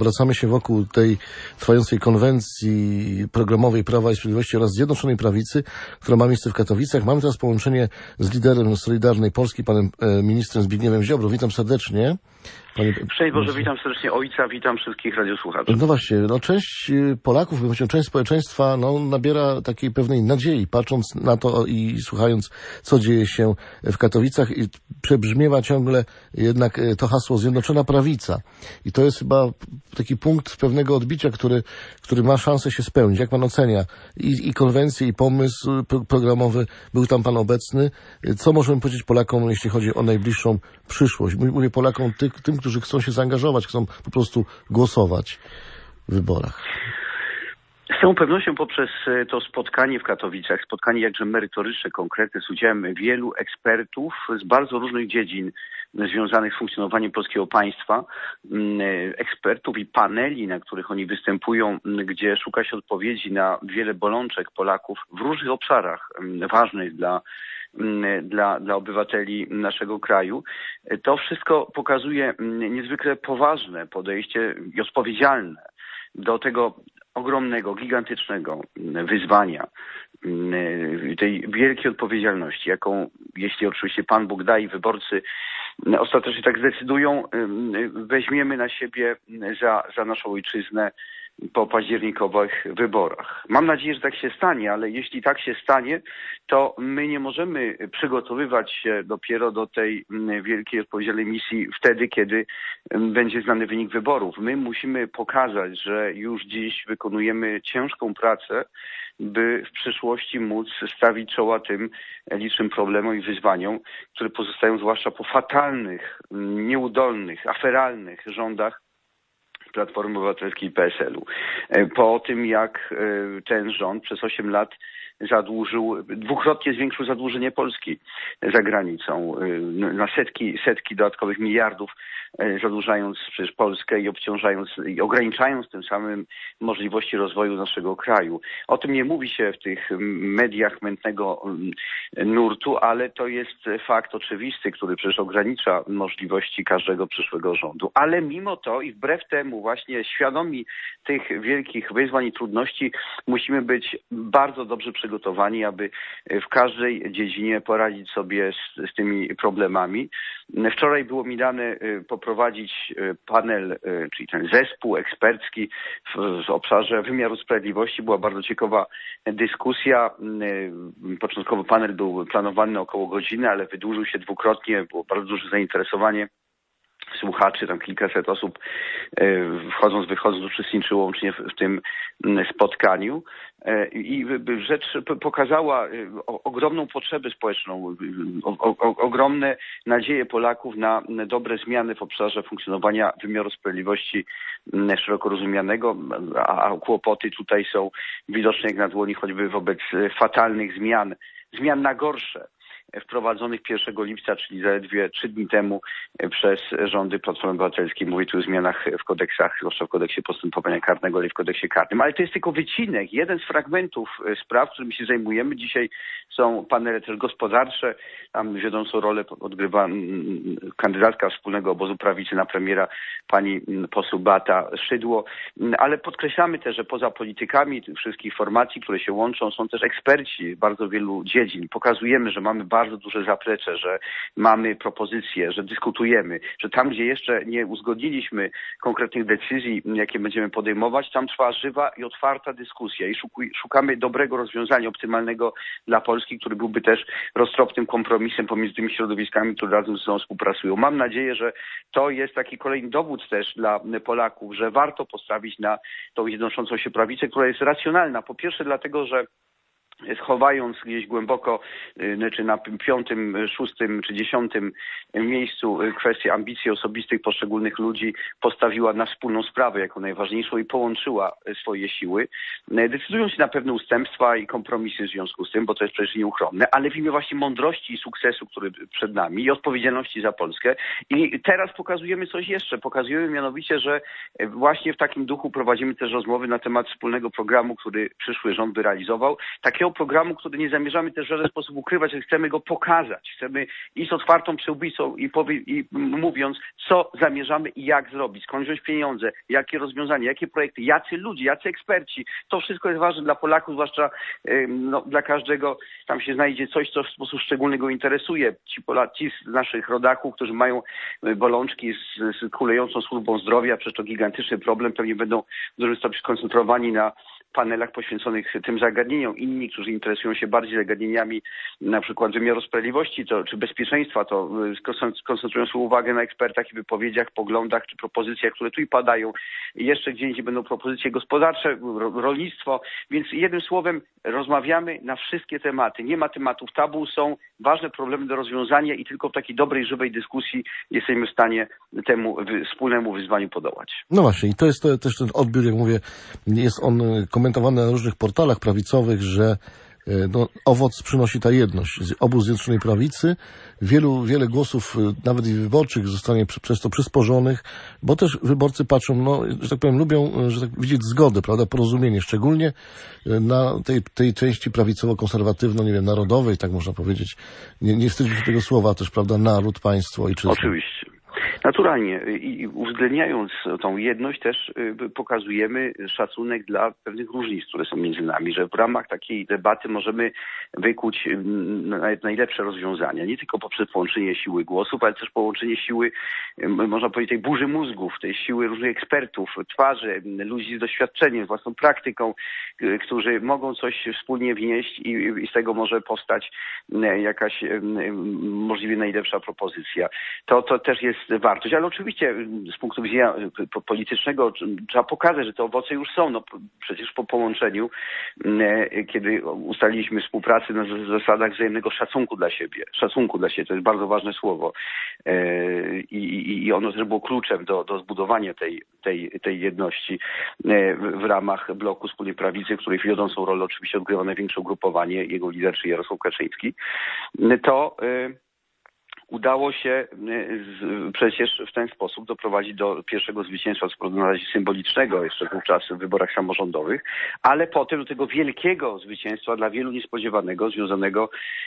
Obracamy się wokół tej trwającej konwencji programowej Prawa i Sprawiedliwości oraz Zjednoczonej Prawicy, która ma miejsce w Katowicach. Mamy teraz połączenie z liderem Solidarnej Polski, panem ministrem Zbigniewem Ziobrą. Witam serdecznie. Szczęść Boże, witam serdecznie ojca, witam wszystkich radiosłuchaczy. No właśnie, część Polaków, część społeczeństwa nabiera takiej pewnej nadziei, patrząc na to i słuchając, co dzieje się w Katowicach, i przebrzmiewa ciągle jednak to hasło Zjednoczona Prawica. I to jest chyba taki punkt pewnego odbicia, który ma szansę się spełnić. Jak pan ocenia i konwencję, i pomysł programowy? Był tam pan obecny. Co możemy powiedzieć Polakom, jeśli chodzi o najbliższą przyszłość? Mówię Polakom, tym, którzy chcą się zaangażować, chcą po prostu głosować w wyborach. Z całą pewnością poprzez to spotkanie w Katowicach, spotkanie jakże merytoryczne, konkretne, z udziałem wielu ekspertów z bardzo różnych dziedzin związanych z funkcjonowaniem polskiego państwa, ekspertów i paneli, na których oni występują, gdzie szuka się odpowiedzi na wiele bolączek Polaków w różnych obszarach ważnych dla obywateli naszego kraju. To wszystko pokazuje niezwykle poważne podejście i odpowiedzialne do tego ogromnego, gigantycznego wyzwania, tej wielkiej odpowiedzialności, jaką, jeśli oczywiście Pan Bóg da i wyborcy ostatecznie tak zdecydują, weźmiemy na siebie za naszą ojczyznę po październikowych wyborach. Mam nadzieję, że tak się stanie, ale jeśli tak się stanie, to my nie możemy przygotowywać się dopiero do tej wielkiej odpowiedzialnej misji wtedy, kiedy będzie znany wynik wyborów. My musimy pokazać, że już dziś wykonujemy ciężką pracę, by w przyszłości móc stawić czoła tym licznym problemom i wyzwaniom, które pozostają zwłaszcza po fatalnych, nieudolnych, aferalnych rządach Platformy Obywatelskiej i PSL-u. Po tym, jak ten rząd przez 8 lat dwukrotnie zwiększył zadłużenie Polski za granicą na setki dodatkowych miliardów, zadłużając przecież Polskę i obciążając i ograniczając tym samym możliwości rozwoju naszego kraju. O tym nie mówi się w tych mediach mętnego nurtu, ale to jest fakt oczywisty, który przecież ogranicza możliwości każdego przyszłego rządu. Ale mimo to i wbrew temu właśnie świadomi tych wielkich wyzwań i trudności musimy być bardzo dobrze przygotowani, aby w każdej dziedzinie poradzić sobie z tymi problemami. Wczoraj było mi dane poprowadzić panel, czyli ten zespół ekspercki w obszarze wymiaru sprawiedliwości. Była bardzo ciekawa dyskusja. Początkowo panel był planowany na około godziny, ale wydłużył się dwukrotnie. Było bardzo duże zainteresowanie słuchaczy, tam kilkaset osób wchodząc, wychodząc uczestniczyło łącznie w tym spotkaniu i rzecz pokazała ogromną potrzebę społeczną, ogromne nadzieje Polaków na dobre zmiany w obszarze funkcjonowania wymiaru sprawiedliwości szeroko rozumianego, a kłopoty tutaj są widoczne jak na dłoni, choćby wobec fatalnych zmian na gorsze wprowadzonych 1 lipca, czyli zaledwie 3 dni temu przez rządy Platformy Obywatelskiej. Mówię tu o zmianach w kodeksach, zwłaszcza w kodeksie postępowania karnego, ale i w kodeksie karnym. Ale to jest tylko wycinek, jeden z fragmentów spraw, którymi się zajmujemy. Dzisiaj są panele też gospodarcze. Tam wiodącą rolę odgrywa kandydatka wspólnego obozu prawicy na premiera, pani poseł Beata Szydło. Ale podkreślamy też, że poza politykami tych wszystkich formacji, które się łączą, są też eksperci bardzo wielu dziedzin. Pokazujemy, że mamy bardzo duże zaplecze, że mamy propozycje, że dyskutujemy, że tam, gdzie jeszcze nie uzgodniliśmy konkretnych decyzji, jakie będziemy podejmować, tam trwa żywa i otwarta dyskusja i szukamy dobrego rozwiązania, optymalnego dla Polski, który byłby też roztropnym kompromisem pomiędzy tymi środowiskami, które razem ze sobą współpracują. Mam nadzieję, że to jest taki kolejny dowód też dla Polaków, że warto postawić na tą jednoczącą się prawicę, która jest racjonalna. Po pierwsze dlatego, że schowając gdzieś głęboko, czy na 5., 6. czy 10. miejscu kwestię ambicji osobistych poszczególnych ludzi, postawiła na wspólną sprawę jako najważniejszą i połączyła swoje siły. Decydują się na pewne ustępstwa i kompromisy w związku z tym, bo to jest przecież nieuchronne, ale w imię właśnie mądrości i sukcesu, który przed nami i odpowiedzialności za Polskę. I teraz pokazujemy coś jeszcze. Pokazujemy mianowicie, że właśnie w takim duchu prowadzimy też rozmowy na temat wspólnego programu, który przyszły rząd by realizował. Takiego programu, który nie zamierzamy też w żaden sposób ukrywać, ale chcemy go pokazać. Chcemy iść z otwartą przyłbicą i mówiąc, co zamierzamy i jak zrobić, skąd wziąć pieniądze, jakie rozwiązania, jakie projekty, jacy ludzie, jacy eksperci. To wszystko jest ważne dla Polaków, zwłaszcza dla każdego. Tam się znajdzie coś, co w sposób szczególny go interesuje. Ci z naszych rodaków, którzy mają bolączki z kulejącą służbą zdrowia, przecież to gigantyczny problem, pewnie będą w dużym stopniu skoncentrowani na panelach poświęconych tym zagadnieniom. Inni, którzy interesują się bardziej zagadnieniami na przykład wymiaru sprawiedliwości czy bezpieczeństwa, to skoncentrują swoją uwagę na ekspertach i wypowiedziach, poglądach czy propozycjach, które tu i padają. Jeszcze gdzie indziej będą propozycje gospodarcze, rolnictwo, więc jednym słowem rozmawiamy na wszystkie tematy. Nie ma tematów tabu, są ważne problemy do rozwiązania i tylko w takiej dobrej, żywej dyskusji jesteśmy w stanie temu wspólnemu wyzwaniu podołać. No właśnie, i to jest też ten odbiór, jak mówię, jest on komentowany na różnych portalach prawicowych, że owoc przynosi ta jedność z obu Zjednoczonej Prawicy. Wiele głosów, nawet i wyborczych, zostanie przez to przysporzonych, bo też wyborcy patrzą, że tak powiem, lubią widzieć zgodę, prawda, porozumienie, szczególnie na tej części prawicowo-konserwatywno, nie wiem, narodowej, tak można powiedzieć. Nie wstydźmy się tego słowa też, prawda, naród, państwo i czysto. Oczywiście. Naturalnie i uwzględniając tą jedność też pokazujemy szacunek dla pewnych różnic, które są między nami, że w ramach takiej debaty możemy wykuć najlepsze rozwiązania. Nie tylko poprzez połączenie siły głosów, ale też połączenie siły, można powiedzieć, tej burzy mózgów, tej siły różnych ekspertów, twarzy, ludzi z doświadczeniem, własną praktyką, którzy mogą coś wspólnie wnieść i z tego może powstać jakaś możliwie najlepsza propozycja. To też jest wartość, ale oczywiście z punktu widzenia politycznego trzeba pokazać, że te owoce już są. Przecież po połączeniu, kiedy ustaliliśmy współpracę na zasadach wzajemnego szacunku dla siebie, to jest bardzo ważne słowo i ono też było kluczem do zbudowania tej jedności w ramach bloku Wspólnej Prawicy, w której wiodącą rolę oczywiście odgrywa największe ugrupowanie, jego lider, czyli Jarosław Kaczyński, to udało się przecież w ten sposób doprowadzić do pierwszego zwycięstwa, co na razie symbolicznego, jeszcze wówczas w wyborach samorządowych, ale potem do tego wielkiego zwycięstwa, dla wielu niespodziewanego, związanego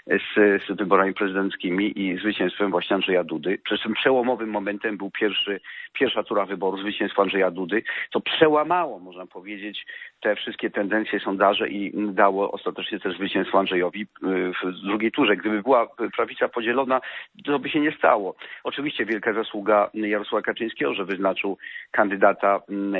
z wyborami prezydenckimi i zwycięstwem właśnie Andrzeja Dudy. Przecież tym przełomowym momentem był pierwsza tura wyborów, zwycięstwo Andrzeja Dudy. To przełamało, można powiedzieć, te wszystkie tendencje, sondaże i dało ostatecznie też zwycięstwo Andrzejowi w drugiej turze. Gdyby była prawica podzielona, to by się nie stało. Oczywiście wielka zasługa Jarosława Kaczyńskiego, że wyznaczył kandydata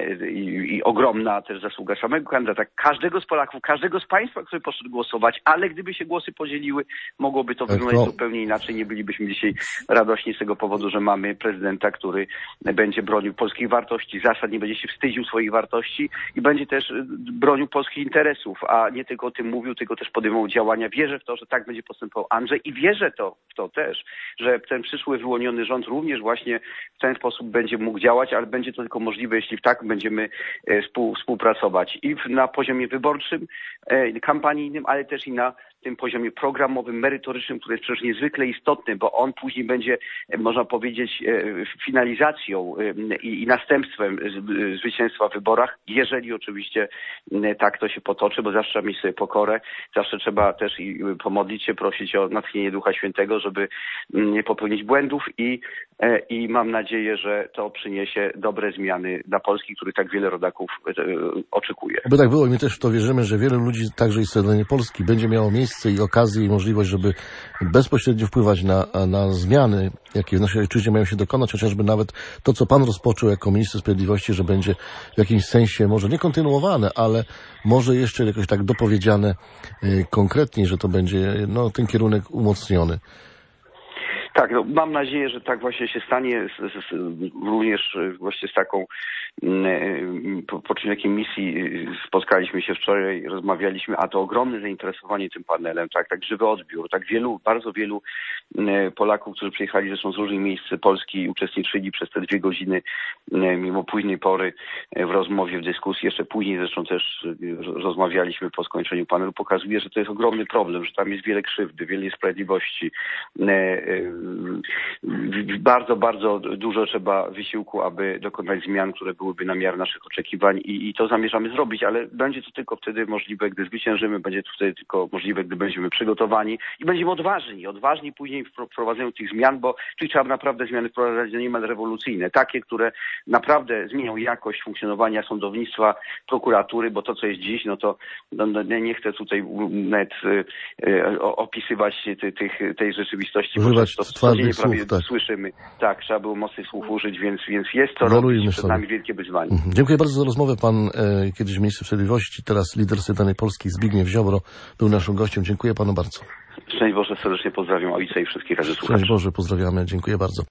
i ogromna też zasługa samego kandydata, każdego z Polaków, każdego z państwa, który poszedł głosować, ale gdyby się głosy podzieliły, mogłoby to wyglądać zupełnie inaczej. Nie bylibyśmy dzisiaj radośni z tego powodu, że mamy prezydenta, który będzie bronił polskich wartości, zasad, nie będzie się wstydził swoich wartości i będzie też bronił polskich interesów, a nie tylko o tym mówił, tylko też podejmował działania. Wierzę w to, że tak będzie postępował Andrzej i wierzę w to też, że ten przyszły wyłoniony rząd również właśnie w ten sposób będzie mógł działać, ale będzie to tylko możliwe, jeśli tak będziemy współpracować i na poziomie wyborczym, kampanijnym, ale też i na tym poziomie programowym, merytorycznym, który jest przecież niezwykle istotny, bo on później będzie, można powiedzieć, finalizacją i następstwem zwycięstwa w wyborach, jeżeli oczywiście tak to się potoczy, bo zawsze trzeba mieć sobie pokorę, zawsze trzeba też i pomodlić się, prosić o natchnienie Ducha Świętego, żeby nie popełnić błędów i mam nadzieję, że to przyniesie dobre zmiany dla Polski, których tak wiele rodaków oczekuje. Oby tak było i my też w to wierzymy, że wiele ludzi, także i z terenie Polski, będzie miało miejsce i okazję i możliwość, żeby bezpośrednio wpływać na zmiany, jakie w naszej ojczyźnie mają się dokonać, chociażby nawet to, co pan rozpoczął jako minister sprawiedliwości, że będzie w jakimś sensie może nie kontynuowane, ale może jeszcze jakoś tak dopowiedziane konkretnie, że to będzie ten kierunek umocniony. Tak, mam nadzieję, że tak właśnie się stanie, również właśnie z taką po takiej misji spotkaliśmy się wczoraj, rozmawialiśmy, a to ogromne zainteresowanie tym panelem, tak żywy odbiór, tak bardzo wielu Polaków, którzy przyjechali zresztą z różnych miejsc Polski i uczestniczyli przez te 2 godziny, mimo późnej pory w rozmowie, w dyskusji, jeszcze później zresztą też rozmawialiśmy po skończeniu panelu, pokazuje, że to jest ogromny problem, że tam jest wiele krzywdy, wiele niesprawiedliwości, bardzo, bardzo dużo trzeba wysiłku, aby dokonać zmian, które byłyby na miarę naszych oczekiwań i to zamierzamy zrobić, ale będzie to tylko wtedy możliwe, gdy zwyciężymy, będzie to wtedy tylko możliwe, gdy będziemy przygotowani i będziemy odważni później w wprowadzeniu tych zmian, bo tu trzeba naprawdę zmiany wprowadzać niemal rewolucyjne, takie, które naprawdę zmienią jakość funkcjonowania sądownictwa, prokuratury, bo to, co jest dziś, no to nie chcę tutaj nawet opisywać tej rzeczywistości, bo to codziennie prawie słyszymy. Tak, trzeba było mocnych słów użyć, więc jest to robić, przed nami wielkie wyzwanie. Dziękuję bardzo za rozmowę. Pan kiedyś minister sprawiedliwości, teraz lider Solidarnej Polski Zbigniew Ziobro był naszym gościem. Dziękuję panu bardzo. Szczęść Boże, serdecznie pozdrawiam ojca i wszystkich radosłuchaczy. Szczęść Boże, pozdrawiamy. Dziękuję bardzo.